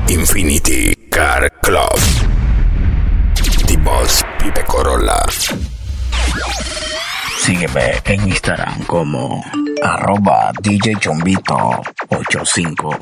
Infinity Car Club. D-Boss Pipe Corolla. Sígueme en Instagram como @DJChombito85.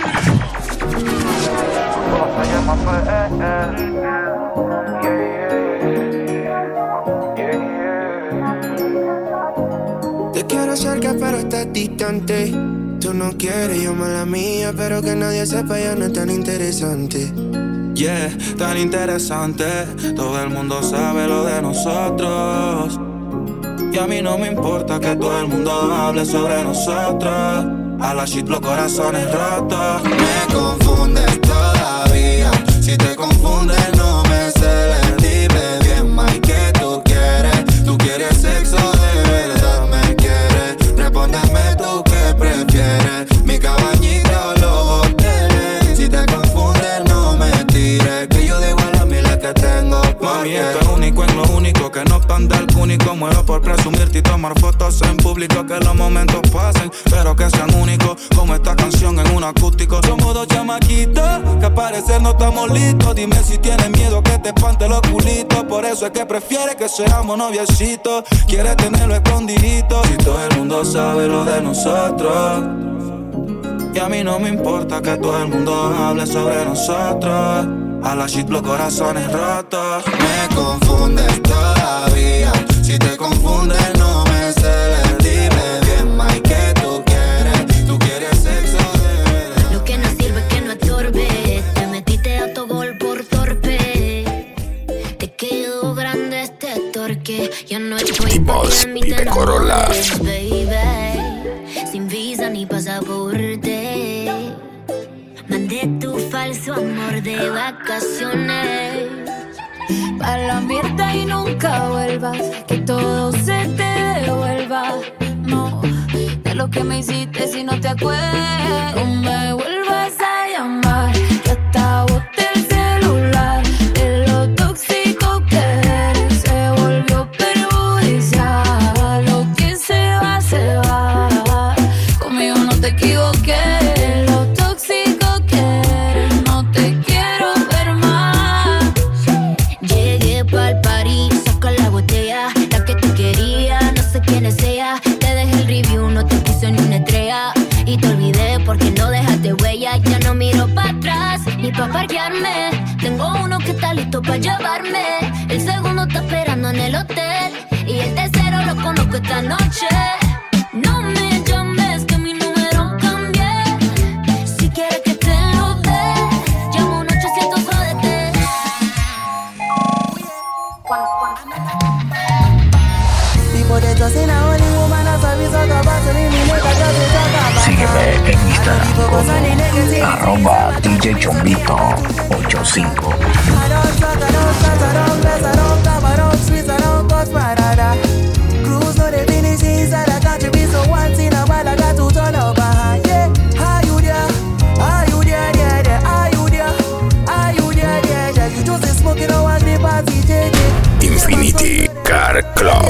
Te quiero cerca pero estás distante. Tú no quieres, yo mala mía, pero que nadie sepa ya no es tan interesante. Yeah, tan interesante. Todo el mundo sabe lo de nosotros. Y a mí no me importa que todo el mundo hable sobre nosotros. A la shit los corazones rotos. Me confundes todavía. Si te confundes no me celes. Dime bien, Mike, ¿qué tú quieres? ¿Tú quieres sexo de verdad? ¿Me quieres? Respóndeme tú qué prefieres. Mi cabañita o los hoteles. Si te confundes no me tires. Que yo digo a las miles que tengo. Mami, esto es único en lo único. Que no pan del cúnico. Muero por presumirte y tomar fotos en público. Que los momentos pasen, pero que sean únicos. Como esta canción en un acústico. Somos dos chamaquitos que a parecer no estamos listos. Dime si tienes miedo que te espante los culitos. Por eso es que prefieres que seamos noviecitos. Quieres tenerlo escondidito. Si todo el mundo sabe lo de nosotros. Y a mí no me importa que todo el mundo hable sobre nosotros. A la shit los corazones rotos. Me confundes todavía. Si te confundes no me celes. Dime bien, Mike, ¿qué tú quieres? ¿Tú quieres sexo de verdad? Lo que no sirve es que no estorbe. Te metiste a tu gol por torpe. Te quedó grande este torque. Ya no estoy D-Boss Pipe Corolla. baby. Sin visa ni pasaporte. Mandé tu falso amor de vacaciones. Pa' la mierda y nunca vuelvas. Que todo se te devuelva. No, de lo que me hiciste si no te acuerdas. No me vuelvas a llamar. Que hasta boté el celular. De lo tóxico que eres se volvió perjudicial. Lo que se va, se va. Conmigo no te equivoqué. Pa' parquearme, tengo uno que está listo pa' llevarme. El segundo está esperando en el hotel. Y el tercero lo conozco esta noche. No me llames que mi número cambié. Si quieres que te lo dé, llamo un 800 jódete. Sígueme en Instagram como @DJChombito85. Infinity Car Club.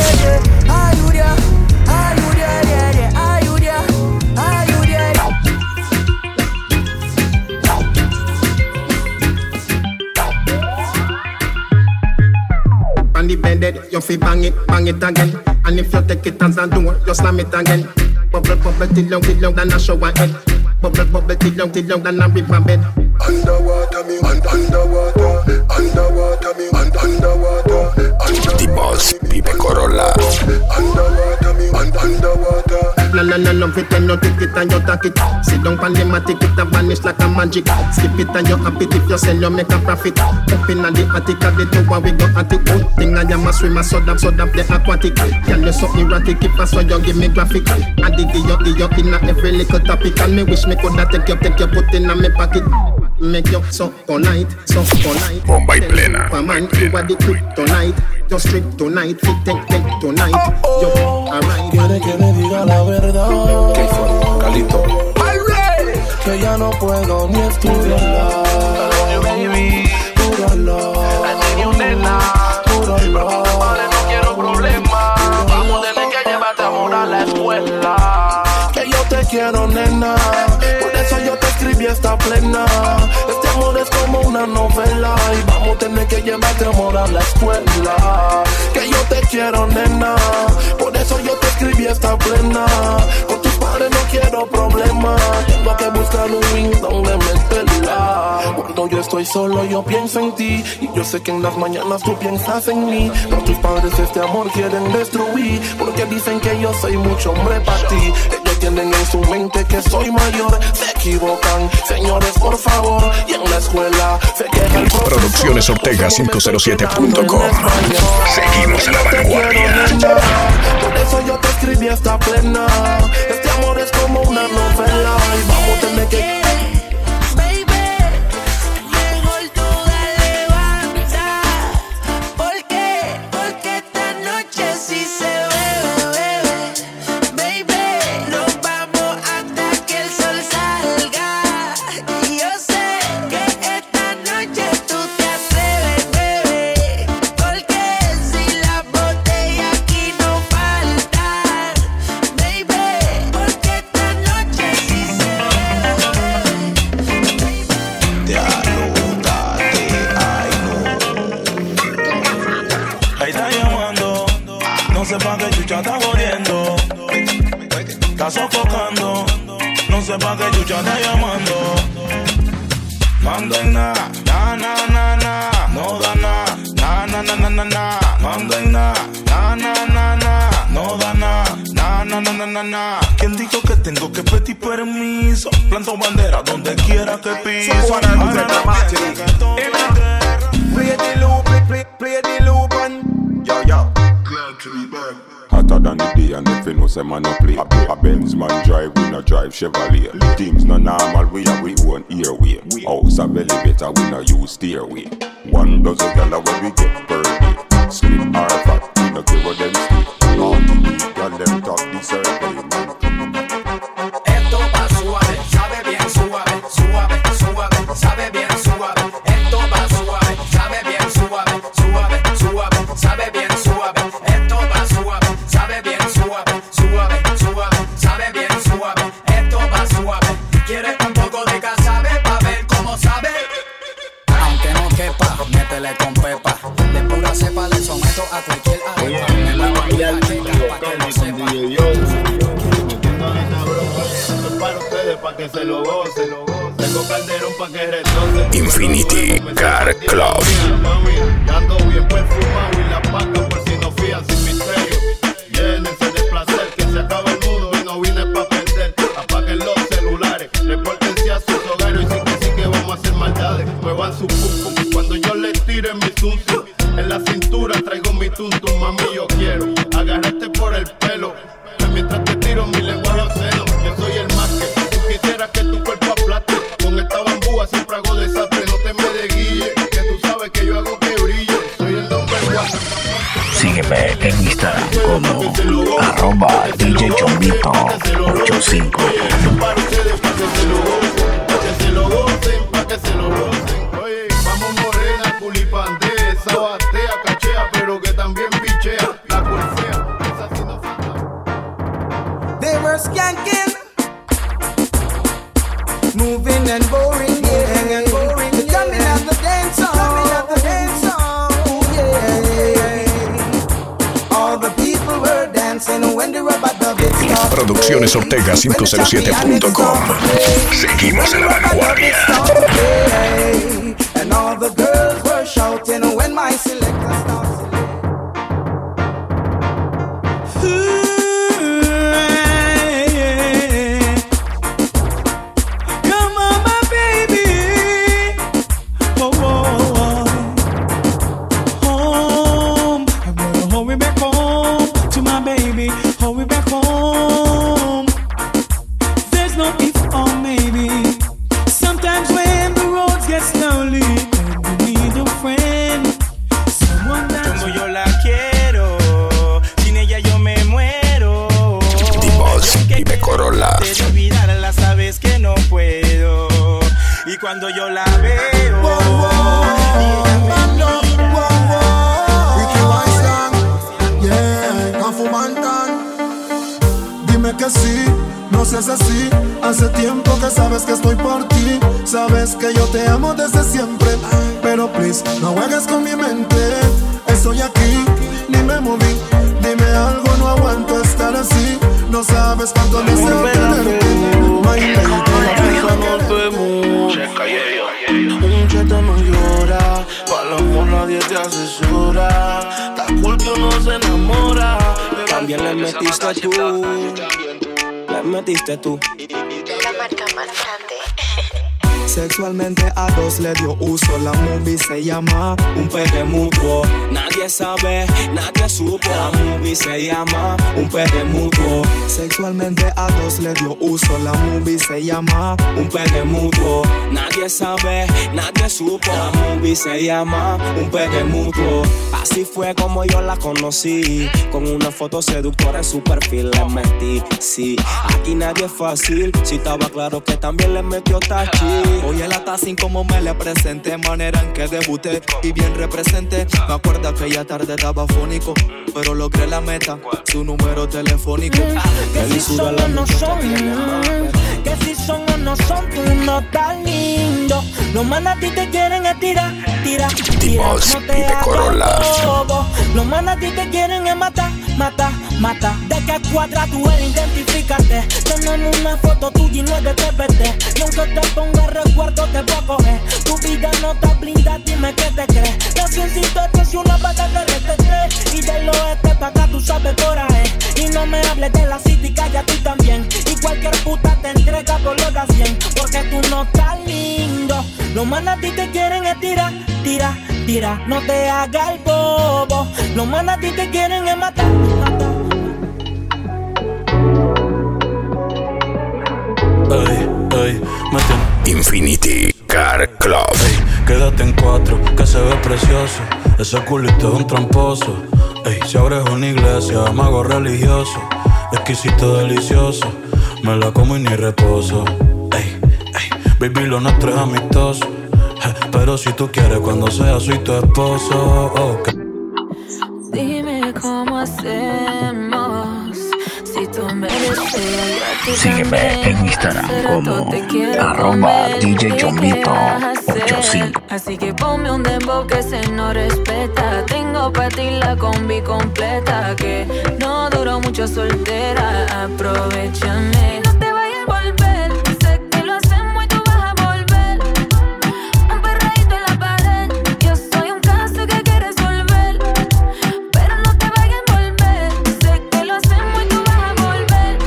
You fi bang it again. And if you take it as a door, you slam it again. Bubble, bubble, till long, than a shower head. Bubble, bubble, till long, than a river bed. Underwater, me, underwater, underwater, me, underwater. D-Boss Pipe Corolla. Underwater, me, underwater. La love it and you take it and you take it. Sit down pan the matic, it a vanish like a magic. Skip it and you happy if you sell, you make a profit. Up in the attic, at the tower we go at it. Good thing I am a swimmer, so that the aquatic. Can you so erratic, if I saw you give me graphic. I dig you in every little topic. And me wish me coulda take you, put in a me pocket. Make you so polite, so polite. Bomba y plena. For man, you are the kryptonite. Just strip tonight, fit take tonight. Yo, alright. Quiere que le diga la verdad. ¿Qué fue, Calito? Que ya no puedo ni estudiar. Puro love. Puro love. No quiero problemas. Vamos a tener que llevarte amor a la escuela. Que yo te quiero, nena. Por eso yo te escribí esta plena. Este amor es como una novela y vamos a tener que llevarte amor a la escuela. Que yo te quiero, nena, por eso yo te escribí esta plena. Con tus padres no quiero problemas, tengo que buscar un ring donde meterla. Cuando yo estoy solo yo pienso en ti, y yo sé que en las mañanas tú piensas en mí. Pero tus padres este amor quieren destruir, porque dicen que yo soy mucho hombre para ti. Ellos tienen en su mente que soy mayor, se equivocan, señores, por favor. Y en la escuela se queja el profesor. Producciones Ortega 507.com. Seguimos en la vanguardia. Por eso yo te escribí esta plena. Este amor es como una novela y vamos a tener que... Está sofocando, no sé pa' qué chucha está llamando. Mando en na, na, na, na, na. No da na, na, na, na, na, na, na. Mando en na, na, na, na, na. No da na, na, na, na, na, na, na. ¿Quién dijo que tengo que pedir permiso? Planto bandera donde quiera que piso. Play the loop, play the loop and yo, yo. Glad to be back. Hotter than the day and if you know say man no play. A Benz man drive, we no drive Chevrolet. Things no normal, we have we own airway. House a elevator, we no use stairway. One dozen gala when we get per day. Slim or fat, we no care what them say. All the week, girl them talk the survey, man. Esto va suave, sabe bien suave, suave, suave, sabe bien suave. Esto va suave, sabe bien suave, suave, suave, sabe bien suave. Esto va suave, sabe bien suave, suave, suave, sabe bien suave. Esto va suave. ¿Quieres un poco de casabe pa' ver cómo sabe? Aunque no quepa, métele con pepa. De pura cepa le someto a cualquier arepa. Me muevo a la chica pa' que lo sepa. Para ustedes, pa' que se lo gocen. Tengo Calderón pa' que retornen. Infinity Car Club. Ando bien perfumado y la paca por si no fían sin misterio. Llénense de placer, que se acaba el mundo y no vine pa' perder. Apaguen los celulares, repórtense a sus hogares y sí que vamos a hacer maldades. Muevan su pum pum cuando yo les tire mi zum zum. En la cintura traigo mi tum tum, mami yo quiero agarrarte por el pelo. Mientras te tiro mi lenguaje obsceno, yo soy el más que tú quisieras que tu cuerpo aplaste. Con esta bambúa siempre hago desastre, no te me desguille, que tú sabes que yo hago que brille. Soy el number one. Sígueme en Instagram como @DJChombito85. Para ustedes, pa' que se lo gocen, pa' que se lo gocen, pa' que se lo gocen. Oye, vamos morena, culipandea, batea, cachea, pero que también bichea. La golfea, esa sí no falta. They were skanking, moving and boring, yeah, and boring. They're coming at the dance song, ooh, yeah. All the people were dancing when the rubber dub it started. Producciones Ortega 507.com. Seguimos en la vanguardia. And all the girls were shouting when my selector started. Cuando yo la veo, dime que sí, no seas así. Hace tiempo que sabes que estoy por ti. Sabes que yo te amo desde siempre. Pero please, no juegues con mi mente. Estoy aquí, ni me moví. Dime algo, no aguanto estar así. No sabes cuánto deseo tenerte. Un cheta no llora, para el amor nadie te asesora. Está cool que uno se enamora. También le metiste tú. Le metiste tú. La marca más grande. Sexualmente a dos le dio uso. La movie se llama Un Pegue Mutuo. Nadie sabe, nadie supo. La movie se llama Un Pegue Mutuo. Sexualmente a dos le dio uso. La movie se llama Un Pegue Mutuo. Nadie sabe, nadie supo. La movie se llama Un Pegue Mutuo. Así fue como yo la conocí. Con una foto seductora en su perfil le metí. Sí, aquí nadie es fácil. Si estaba claro que también le metió tachi. Hoy el atacín como me le presenté, manera en que debuté y bien representé. Me acuerdo aquella tarde estaba fónico, pero logré la meta, su número telefónico. Que si son o no son, que si son o no son, tú no estás lindo. Los manas a ti te quieren es tirar, tirar, tirar. No te hagas bobo. Los manas a ti te quieren es matar, matar, matar. De qué cuadra tú eres, identifícate. Tenemos una foto tuya y no es de TPT. Y aunque te ponga recuerdo te voy a coger. Tu vida no está blindada, dime qué te crees. La ciencito es una pata de RT3. Y del oeste pa' acá tú sabes coraje. Y no me hables de la city, calla tú también. Y cualquier puta te entrega por los da 100. Porque tú no estás lindo. Los manas a ti te quieren es tirar, tirar, tirar. No te hagas el bobo. Los manas a ti te quieren es matar, matar. Ey, ey, Infinity Car Club. Ey, quédate en 4, que se ve precioso. Ese culito es un tramposo. Ey, si abres una iglesia, mago religioso. Exquisito, delicioso. Me la como y ni reposo. Ey, ey, baby, lo nuestro es amistoso. Pero si tú quieres, cuando sea, soy tu esposo. Okay. Dime cómo hacemos. Si tú me deseas, sígueme en Instagram como @DJChombito85. Así que ponme un dembow que se no respeta. Tengo pa' ti la combi completa. Que no duró mucho soltera. Aprovechame. No te vayas a volver. Sé que lo hacemos y tú vas a volver. Un perreíto en la pared. Yo soy un caso que hay que resolver. Pero no te vayas a volver. Sé que lo hacemos y tú vas a volver.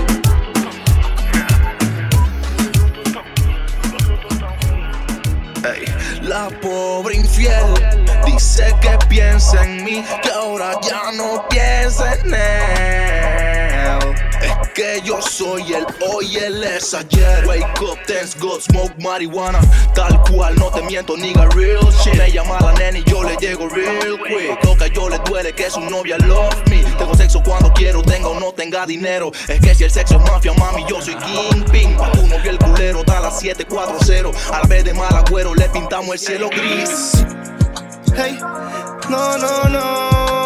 Ey, la pobre infiel dice que piensa en mí, que ahora ya no piensa en él. Es que yo soy el hoy, él es ayer. Wake up, thanks God, smoke marihuana. Tal cual, no te miento, nigga, real shit. Me llama la nena y yo le llego real quick. Lo que a yo le duele que su novia love me. Tengo sexo cuando quiero, tenga o no tenga dinero. Es que si el sexo es mafia, mami, yo soy kingpin. Pa' tu novio el culero, da las 740. Al vez de mal agüero, le pintamos el cielo gris. Hey, no, no, no.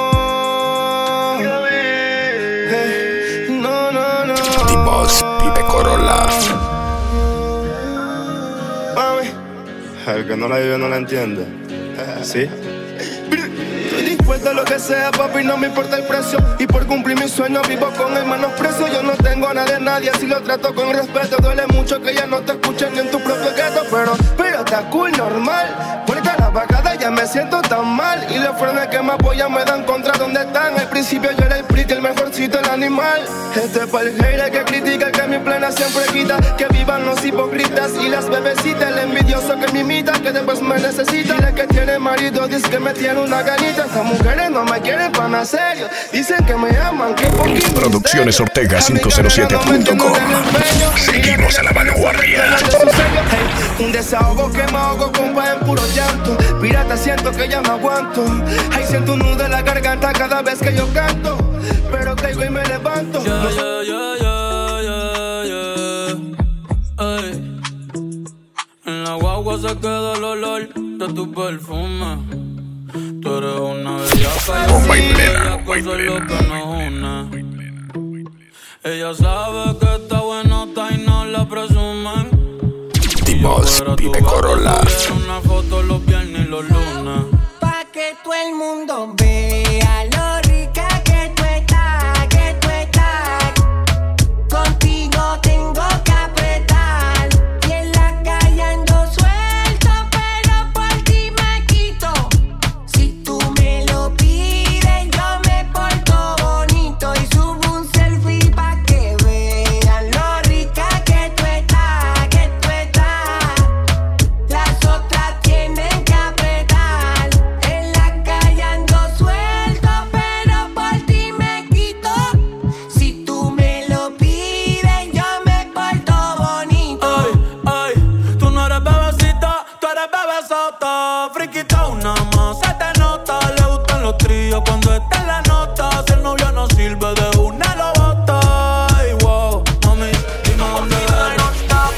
Hey, no, no, no. Tipos Pipe Corolla. Mami, el que no la vive no la entiende. ¿Sí? Dispuesto a lo que sea, papi, no me importa el precio. Y por cumplir mis sueños vivo con el menosprecio. Yo no tengo a nadie, así lo trato con respeto. Duele mucho que ya no te escuchen ni en tu propio gueto. Pero está cool, normal. Porque a la vagada ya me siento tan mal. Y los frenes que me apoyan me dan contra donde están. Al principio yo era el pretty, el mejorcito, el animal. Este es para el hater que critica, que mi plena siempre quita. Que vivan los hipócritas y las bebecitas. El envidioso que me imita, que después me necesita. Y la que tiene marido dice que me tiene una ganita. Estas mujeres no me quieren para nada serio. Dicen que me aman, que poquito. Producciones Ortega 507.com. Seguimos a la vanguardia. Un desahogo que me ahogo, compa, en puro llanto. Pirata, siento que ya no aguanto. Ay, siento un nudo en la garganta cada vez que yo canto. Pero caigo y me levanto. Ay. En la guagua se queda el olor de tu perfume. Tú eres una bellaca, Bomba y plena, lo que nos une. Ella sabe que está bueno gusta y no lo presumen. Timos Pipe Corolla. Una foto los viernes y los lunes. Pa' que todo el mundo vea lo rica que tú estás, que tú estás. Contigo tengo que apretar. Y en la calle ando suelto, pero por ti me quito. Si tú me lo pides, yo me porto bonito y subo un selfie pa' que vean lo rica que tú estás, que tú estás. Las otras tienen que apretar. En la calle ando suelto, pero por ti me quito. Si tú me lo pides, yo me porto bonito. Ay, tú no eres bebecita, tú eres bebesota. Friquita una más, se te nota. Le gustan los tríos cuando está en la nota. Si el novio no sirve, de una lo bota. Ay, wow, mami, dime dónde eres.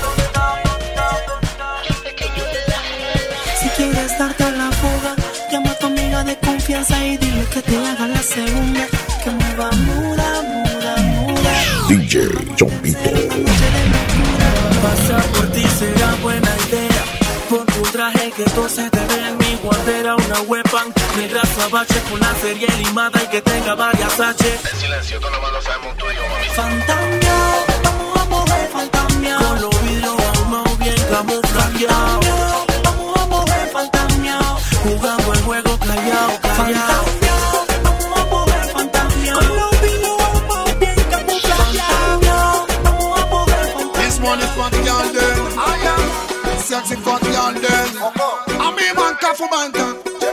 Si quieres darte la fuga, llama a tu amiga de confianza y dile que te haga la segunda. Que mueva muda, muda, muda. DJ Chompito. Pasar por ti será buena idea. Pon tu traje que todo se te vea en mi guantera. Una weapon, mientras abache con la serie limada y que tenga varias H. En silencio, todo lo malo sabemos tú y yo, mami. Fantamia, vamos a mover fantamia. Con los vidrios ahumados bien camuflajeados. Vamos a mover fantamia. Jugando el juego callado, callado. Vamos a mover fantamia. Con los vidrios ahumados bien camuflajeados. Vamos a mover fantamia. This one is for the girl then. Sexy for the girl then. A mi manca fumanta.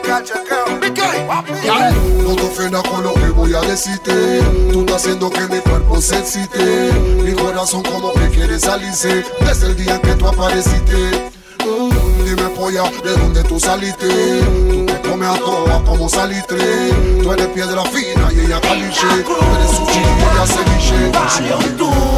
No te ofendas con lo que voy a decirte. Tú estás haciendo que mi cuerpo se excite. Mi corazón como que quiere salirse desde el día en que tú apareciste. Dime polla, ¿de dónde tú saliste? Tú te comes a todas como salitre. Tú eres piedra fina y ella caliche. Tú eres sushi y ella ceviche.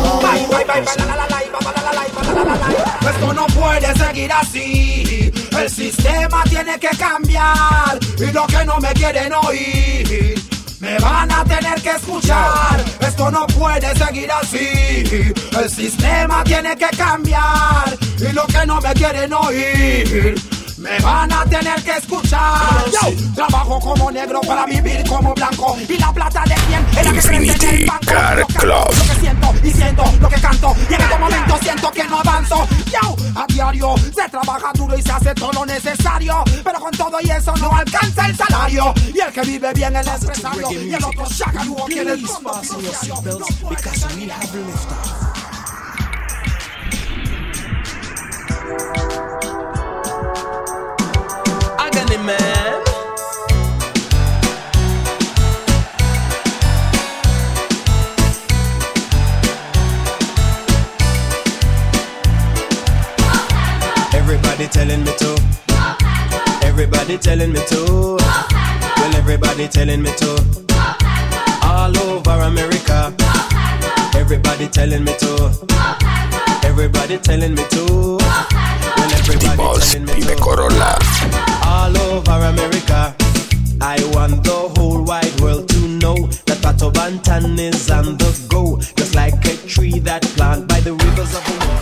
Esto no puede seguir así. El sistema tiene que cambiar. Y lo que no me quieren oír me van a tener que escuchar. Esto no puede seguir así. El sistema tiene que cambiar. Y lo que no me quieren oír me van a tener que escuchar. Yo trabajo como negro para vivir como blanco. Y la plata de quién es la que crece en el banco. Lo que siento y siento lo que canto. Y en este momento siento que no avanzo. Yo a diario se trabaja duro y se hace todo lo necesario. Pero con todo y eso no alcanza el salario. Y el que vive bien es el empresario. Y el otro chacaludo quiere el espacio. Agony man. Everybody telling me to. Everybody telling me to. Well, everybody telling me to. All over America. Everybody telling me to. Everybody telling me to. Well, everybody telling me to. Corolla. All over America. I want the whole wide world to know that Pato Bantan is on the go. Just like a tree that planted by the rivers of the world.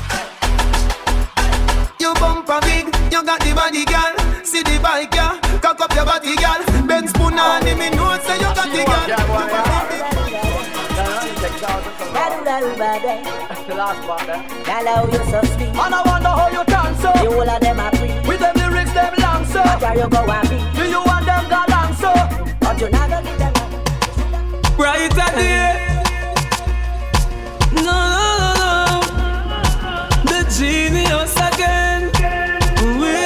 You bumper big, you got the body, girl. See the bike, girl. Cock up your body, girl. Ben spoon on me know say you got the girl. The last part there. Girl, how you so sweet. And I wonder how you dance so. The whole of them are free. With them lyrics, them long so. But where you go and be. Do you want them go long so? But you not gonna get them. Brighter day. No, the genius again. We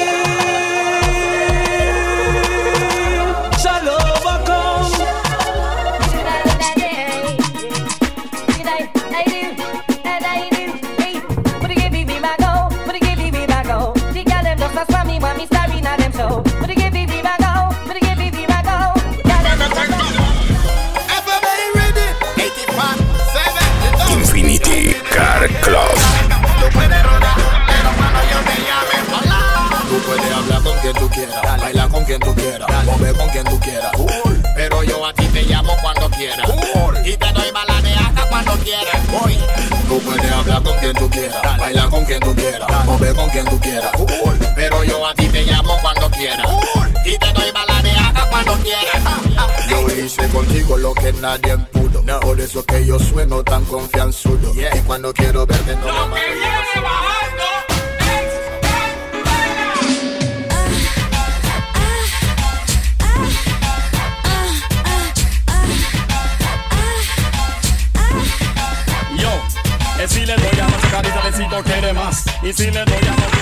shall overcome. Infinity Car Club. Tú puedes hablar con quien tú quieras, bailar con quien tú quieras, mover con quien tú quieras. Pero yo a ti te llamo cuando quieras. Y te doy baladeata cuando quieras. Voy Tú puedes hablar con quien tú quieras, bailar con quien tú quieras, mover con quien tú quieras. Pero yo a ti te llamo cuando quieras y te doy baladeada cuando quieras. Yo hice contigo lo que nadie pudo. Por eso que yo sueno tan confianzudo. Y cuando quiero verte no me mato. Si le doy a más carita, besito quiere más. Y si le doy a más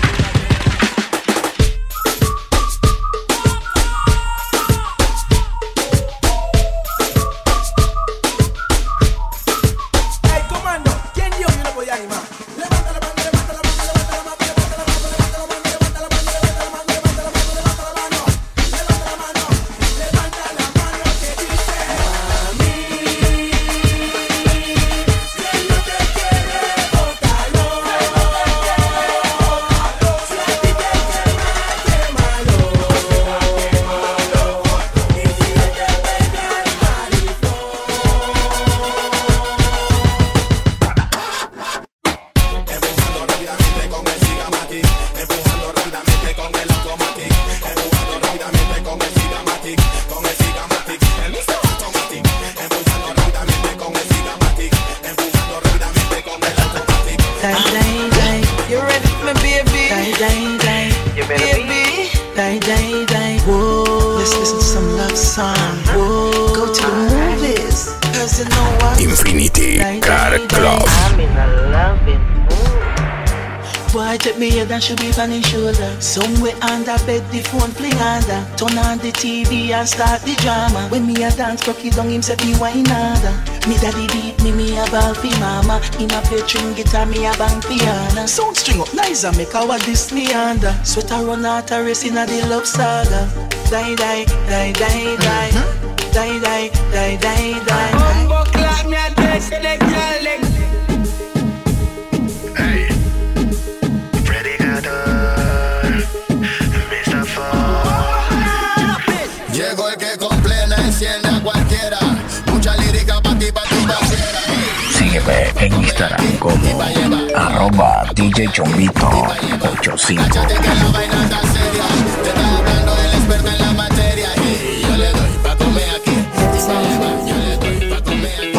Infinity Car Club. I'm in a loving mood. Boy, take me head and should be on his shoulder. Somewhere under bed, the phone fling under. Turn on the TV and start the drama. When me a dance, cocky down him say me wine under. Me daddy beat me a ball fi mama. Him a play string guitar, me a bang piano. Sound string up nice and make our this me under. Sweater run out a race in a the love saga. Die, die, die, die, die. Die, die, die, die, die. Bumbo clap me a test the girl leg. Hey, predicador, Mr. Fall. Llegó el que con plena enciende a cualquiera. Mucha lírica pa' ti, pa' tu parcera. Sígueme en Instagram como @DJChombito85. Cáchate que la vaina está seria. Te está hablando el experto en la materia. Y yo le doy pa' comer aquí. Yo le doy pa' comer aquí.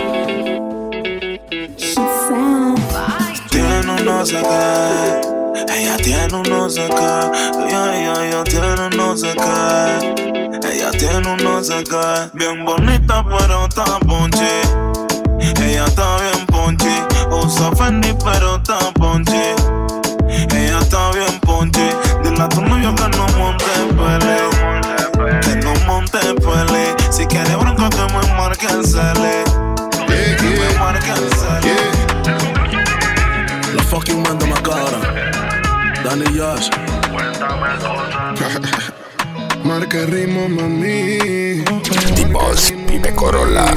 Tiene un no sé qué. Ella tiene un no sé qué. Ella tiene un no sé qué. Ella tiene un no sé qué. Bien bonita pero está ponche. Ella está bien ponche. Usa Fendi pero está ponche. Ella está bien ponche. Dile a tu novio que no monte pele. Que no monte pele. Si quiere bronca que me marque el cele. Que me marque el cele. La fucking mando más cara. Danny Yash. Marca el ritmo, mami. Tipos Pipe Corolla.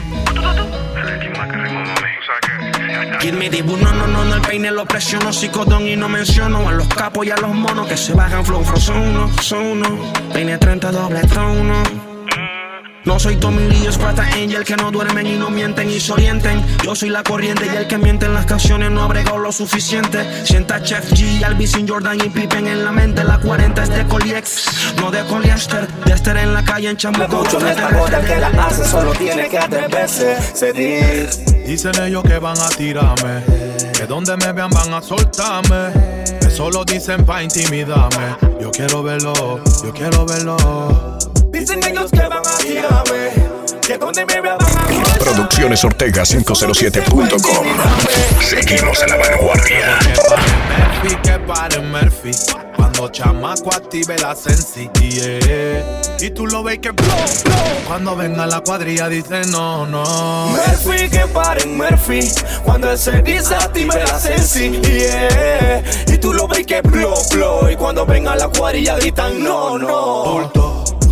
Kid me dibu, no, el peine lo presiono, psicodón y no menciono a los capos y a los monos que se bajan flow, son uno, peine 30 doble tono. No soy Tommy Lee, Sprata Angel que no duermen y no mienten y se orienten. Yo soy la corriente y el que miente en las canciones no ha bregado lo suficiente. Sienta Chef G, Albisin, Jordan y Pippen en la mente. La 40 es de Coliex, no de Coliester. De Esther en la calle en Chamuco. Mucho en esta boda que la hace, solo tiene que atreverse. Seguir. Dicen ellos que van a tirarme, que donde me vean van a soltarme. Que solo dicen pa' intimidarme. Yo quiero verlo, yo quiero verlo. Dicen ellos que van a tirarme, que donde me vean van a tirarme. Producciones Ortega 507.com. Seguimos en la vanguardia. Que paren Murphy. Cuando chamaco active la sensi, yeah. Y tú lo ves que blow. Cuando venga la cuadrilla dice no. Murphy, que paren Murphy. Cuando él se dice active la sensi, yeah. Y tú lo ves que blow. Y cuando venga la cuadrilla gritan no. Bulto.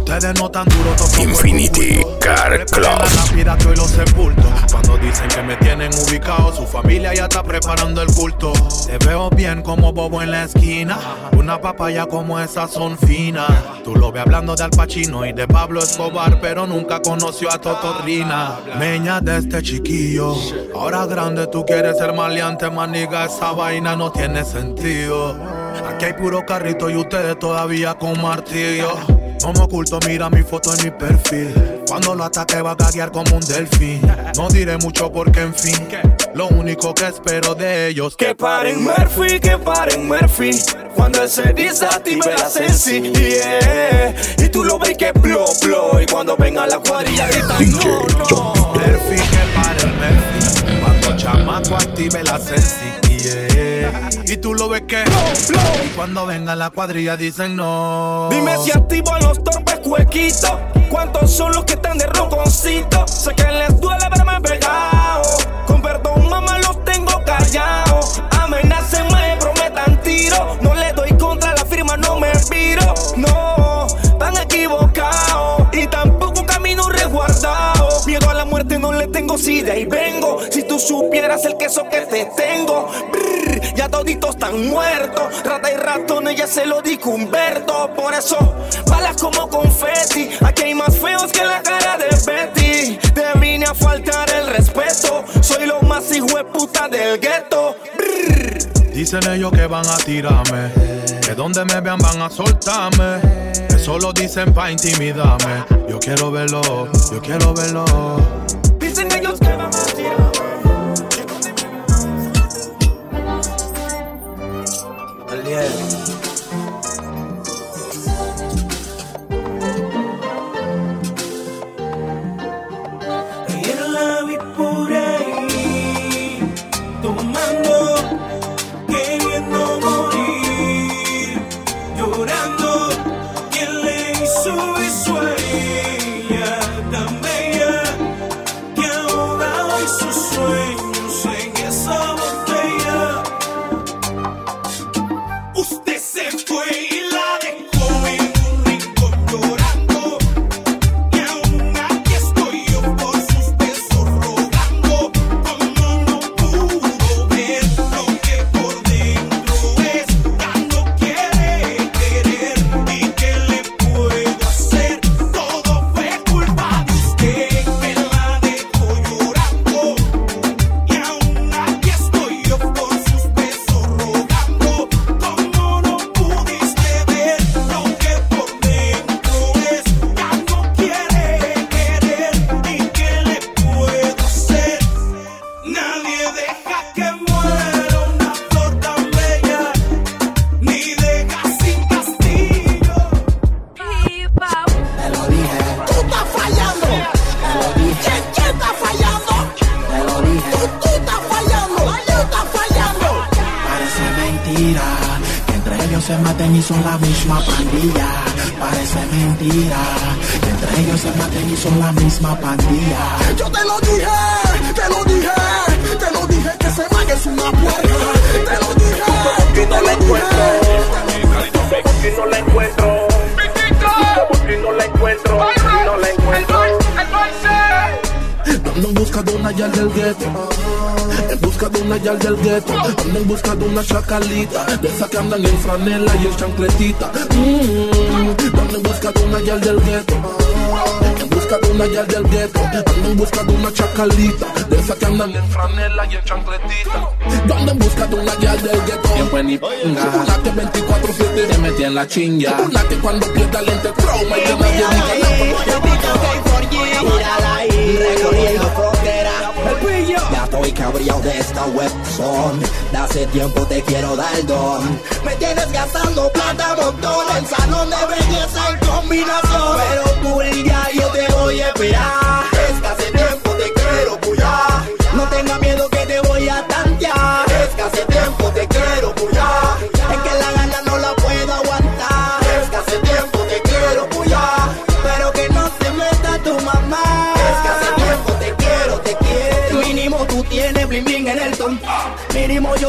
Ustedes no tan duros, toco Infinity Car Club. La pirata y los sepultos. Cuando dicen que me tienen ubicado, su familia ya está preparando el culto. Te veo bien como bobo en la esquina. Una papaya como esas son finas. Tú lo ves hablando de Al Pacino y de Pablo Escobar, pero nunca conoció a Totorrina. Meña de este chiquillo. Ahora grande tú quieres ser maleante, maniga. Esa vaina no tiene sentido. Aquí hay puro carrito y ustedes todavía con martillo. No me oculto, mira mi foto en mi perfil. Cuando lo ataque va a gaguear como un delfín. No diré mucho porque en fin, lo único que espero de ellos que paren Murphy, que paren Murphy. Cuando él se desactiva la sensi, yeah. Y tú lo ves que blow, blow. Y cuando venga la cuadrilla gritan no, no. Murphy, que paren Murphy. Cuando chamaco active la sensi, yeah. Y tú lo ves que blow, blow. Y cuando venga la cuadrilla dicen no. Dime si activo a los torpes cuequitos. ¿Cuántos son los que están de ronconcito? Sé que les duele verme pegado. Con perdón, mamá, los tengo callados. Amenacen, me prometan tiro. No le doy contra la firma, no me viro. No, tan equivocados. Y tampoco camino resguardado. Miedo a la muerte no le tengo, si de ahí vengo. Si tú supieras el queso que te tengo. Brr, ya toditos están muertos. Rata y ratones, ya se lo dijo Humberto. Por eso, balas como confeti. Aquí hay más feos que la cara de Betty. Te vine a faltar el respeto. Soy lo más hijo de puta del gueto. Dicen ellos que van a tirarme, que donde me vean van a soltarme. Eso lo dicen pa' intimidarme. Yo quiero verlo, yo quiero verlo. Dicen ellos que van a tirarme. Ayer la vi por ahí, tomando, queriendo morir, llorando. ¿Quién le hizo eso a ella tan bella que ahora hay sus sueños en esa botella? Usted se fue y la dejó en un rincón llorando. Y aún aquí estoy yo por sus besos rogando. Como no pudo ver lo que por dentro es, ya no quiere querer. ¿Y qué le puedo hacer? Todo fue culpa de usted que la dejó llorando. Y aún aquí estoy yo por sus besos rogando. Como no pudiste ver lo que por dentro es, ya no quiere querer. ¿Y qué le puedo hacer? Nadie deja que muera una flor tan bella, ni deja sin castigo. Te lo dije. Tú estás fallando. Te lo dije. ¿Quién está fallando? Te lo dije. Tú estás fallando. Tú estás fallando. Parece mentira que entre ellos se maten y son la misma pandilla. Parece mentira que entre ellos se maten y son la misma pandilla. Yo te lo dije, te lo dije, te lo dije que ese man es una puerca. Te lo dije, que no la encuentro. Que no la encuentro. Porque no la encuentro. No la encuentro. Ando en busca de una yal del gueto. En busca de una yal del gueto. Ando en busca de una chacalita. De esas que andan en franela y en chancletita. Ando en busca de una yal del gueto. En busca de una yal del gueto. Ando en busca de una chacalita. De esas que andan en franela y en chancletita. Ando en busca de una yal del gueto. Bien buen y pinga. Una que 24/7 te metí en la chinga. Una que cuando pierda lente trauma y que nadie diga Mírala ahí, recorriendo frontera. Ya estoy cabreado de esta webzone. De hace tiempo te quiero dar don. Me tienes gastando plata montón en salón de belleza en combinación. Pero tú ya yo te voy a esperar. Es que hace tiempo te quiero puyar. No tengas miedo que te voy a tantear. Es que hace tiempo te quiero puyar. Es que la gana no la puedo aguantar. Es que hace tiempo te quiero puyar. Pero que no se meta tu mamá. Es que hace tiempo te quiero, te quiero. Mínimo tú tienes bling bling en el ton. Mínimo yo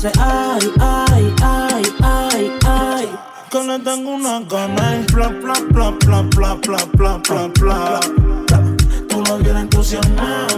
hace ay, ay, ay, ay, ay. Que le tengo una gana y bla, bla, bla, bla, bla, bla, bla, bla, bla. Tú lo quieres entusiasmar,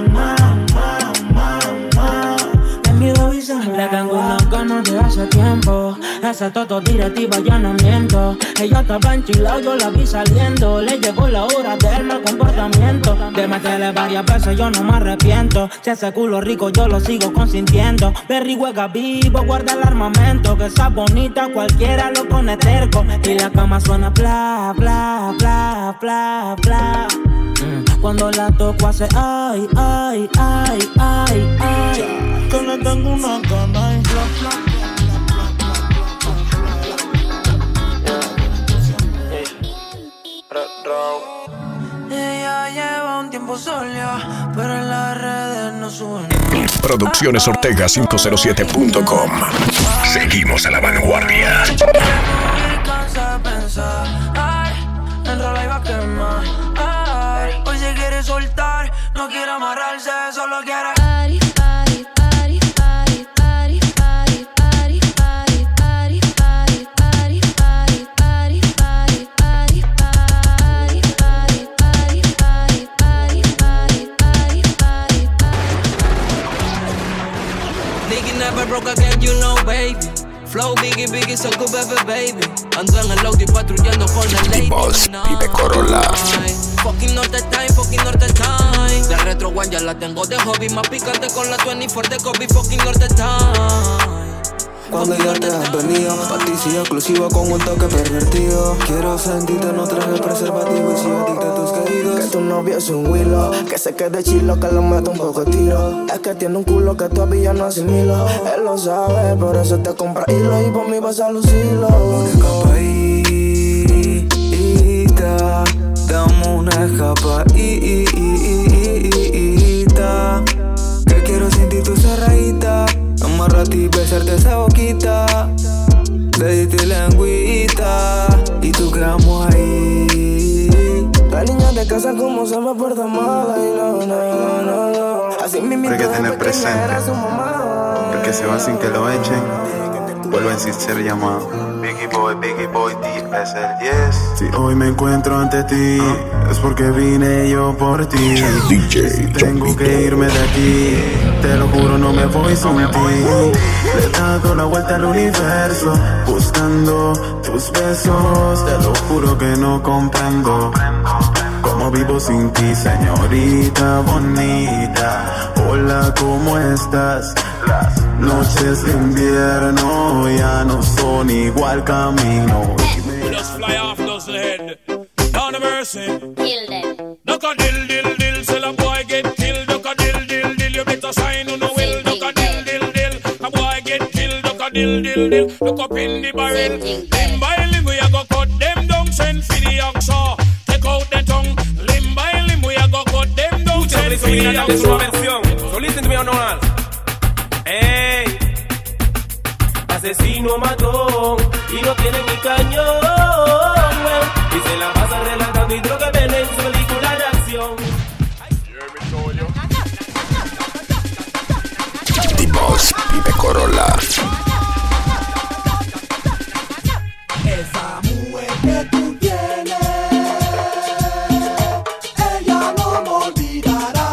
le tengo unas ganas de hace tiempo. Ese toto directiva ya no miento. Ella estaba enchilada, yo la vi saliendo. Le llegó la hora de el mal comportamiento. De meterle varias veces yo no me arrepiento. Si ese culo rico yo lo sigo consintiendo. Berry juega vivo, guarda el armamento. Que esa bonita cualquiera lo pone terco. Y la cama suena bla, bla, bla, bla, bla. Cuando la toco hace ay, ay, ay, ay, ay. Que le tengo una gana y bla, bla, ella lleva un tiempo sola, pero en las redes no suena. Producciones Ortega 507.com. Seguimos a la vanguardia. Me cansa de pensar, ay, en rola iba a quemar, ay. Hoy se quiere soltar, no quiere amarrarse, solo quiere never broke again, you know, baby. Flow biggie, biggie, so good, baby. Ando en el auto y patrullando con el lady. Boss, Pipe Corolla. Fucking Norte Time. De Retro One ya la tengo de hobby. Más picante con la 24 de Kobe. Fucking Norte Time. Cuando ya te has venido, paticia exclusiva con un toque pervertido. Quiero sentirte, no traje preservativo y si adicta a tus queridos. Que tu novio es un Willow, que se quede chilo, que lo meto un poco de tiro. Es que tiene un culo que todavía no asimilo. Él lo sabe, por eso te compra hilo y por mí vas a lucirlo. Una escapadita, dame una escapadita. Que quiero sentir tu cerradita. Amarrarte y besarte esa boquita. Dedito y lengüita. Y tú quedamos ahí. La niña de casa como se me porta mala. Y no. Así mismo hay que tener presente el que se va sin que lo echen, vuelven sin ser llamado. Biggie Boy, Deep es el 10. Si hoy me encuentro ante ti, es porque vine yo por ti. Si tengo que irme de aquí, te lo juro no me voy sin ti. Le he dado la vuelta al universo, buscando tus besos. Te lo juro que no comprendo cómo vivo sin ti, señorita bonita. Hola, ¿cómo estás? Las noches de invierno ya no son igual camino. Just fly off those head. Down the mercy. Kill them. Duck a dill. Sell a boy get killed. Duck a dill. You better sign on the will. Duck a dill. A boy get killed. Duck a dill. Look up in the barrel. Limb by limb we a go cut them down. Send for the oxa. Take out the tongue. Limb by limb we a go cut them down. Send for the oxa. So listen to me on all. Ey, asesino matón y no tiene ni cañón, y se la pasa relatando y droga ven en su película de acción. The Boss, Pipe Corolla. Esa mujer que tú tienes, ella no me olvidará.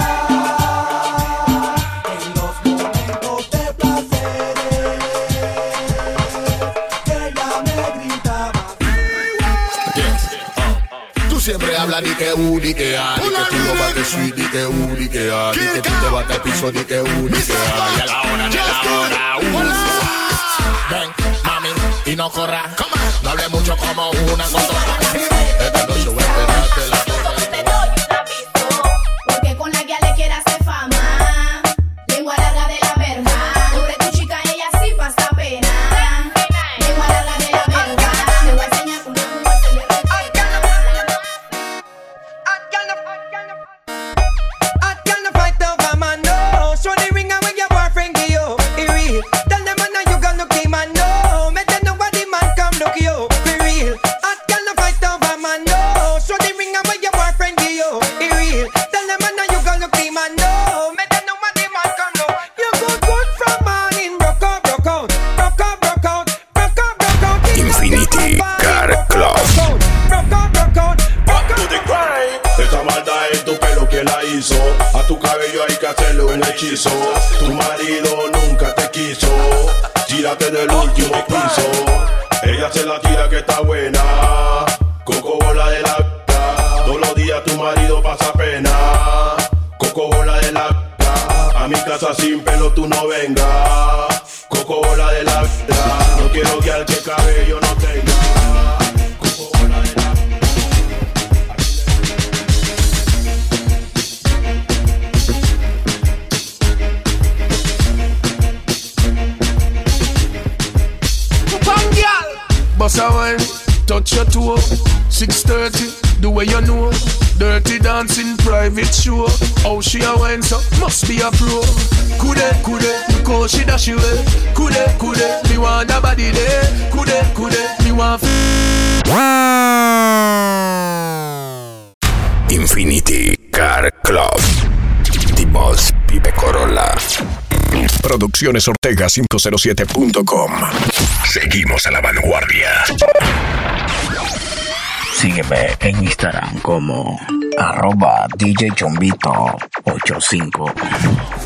Siempre habla di que di que a, di que tú lo bates sweet, di que di que a, di que tú te bates al piso, di que di que a, y a la hora, ven, mami, y no corra, no hable mucho como una cotorra. Esta noche voy a esperarte la torre. Porque con la guía le quiere hacer fama. Lengua larga de la verga. Sobre tu chica ella sí pasa pena. Lengua larga de la verga. Te voy a enseñar una mujer se le hacerle un hechizo. Tu marido nunca te quiso. Tírate del último piso. Ella se la tira que está buena. Coco bola de la vida. Todos los días tu marido pasa pena. Coco bola de la vida. A mi casa sin pelo tú no vengas. Coco bola de la vida. No quiero que al que cabello no tenga. Coco bola de la vida. Bossa wine, touch your toe. 6:30, the way you know. Dirty dancing, private show. How she a wine so, must be a pro. Kude, because she dash away. Kude, me want a body there. Kude, me want Infinity Car Club. D-Boss Pipe Corolla. Producciones Ortega 507.com. Seguimos a la vanguardia. Sígueme en Instagram como @DJ Chombito85.